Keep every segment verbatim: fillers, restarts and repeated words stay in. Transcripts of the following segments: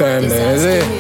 time there, is it?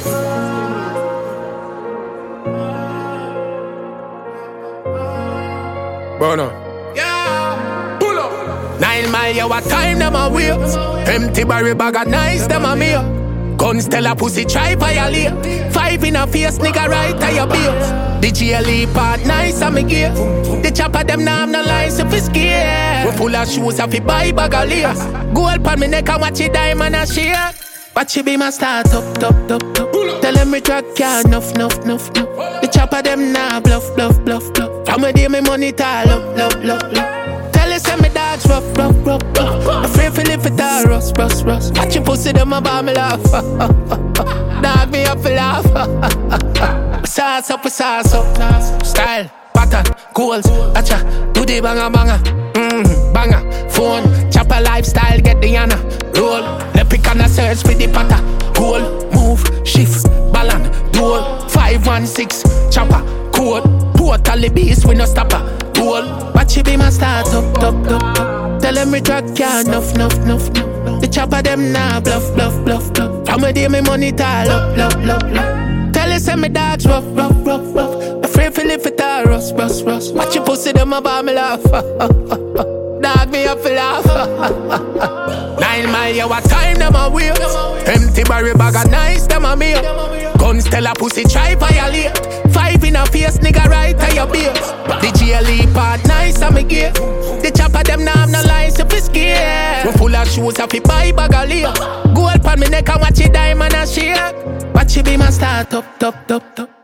Bono. Yeah. Pull up. Nine mile, yeah, what time them a wait? Empty barrel bag of nice, them a mere. Guns tell a pussy try violate. Five in a face, nigga right to your base. The G L E part nice and me gear. The chopper them now have no lines if it's scared. We full of shoes if you buy bag of lace. Gold pan me neck and watch it diamond and shake. Watch it be my start up, top, top, top. Tell them me track yeah, enough, enough, enough, enough. The chopper them now bluff, bluff, bluff, bluff. From a day me money tall up, love, love, love. Tell us say me dogs rough, rough, rough, rough. Afraid to live it all, rust, rust, rust. Watch you pussy them about me laugh. Dog me up for laugh. Sauce up, sauce up. Style, pattern, goals. Gotcha, do the banger, banger. Mmm, banger. Phone, chopper lifestyle, get the honor. Roll, let pick on a search for the patter. Goal, move, shift, balance, duel. Five, one, six, chopper, code. Totally beast, we no stopper. Goal, watch it be my start up, top, top, top. Tell them me track, yeah, enough, enough, enough, enough. The chopper them now bluff, bluff, bluff, bluff. From a day me money tall up, love, love, love. Tell us say me dogs rough, rough, rough, rough. Afraid to live it all, rust, rust, rust. Watch you pussy them about me laugh. Dog me up for laugh. Nine mile, yeah, what time them a wait? Empty barrel bag of nice, them a mere. Guns tell a pussy try violate. Five in a face, nigga right to your base. The G L E part nice and me gear. The chopper them now have no lines if it's scared. We full of shoes if you buy bag of lace. Gold pan me neck and watch it diamond and shake. Watch it be my start up, top, top, top.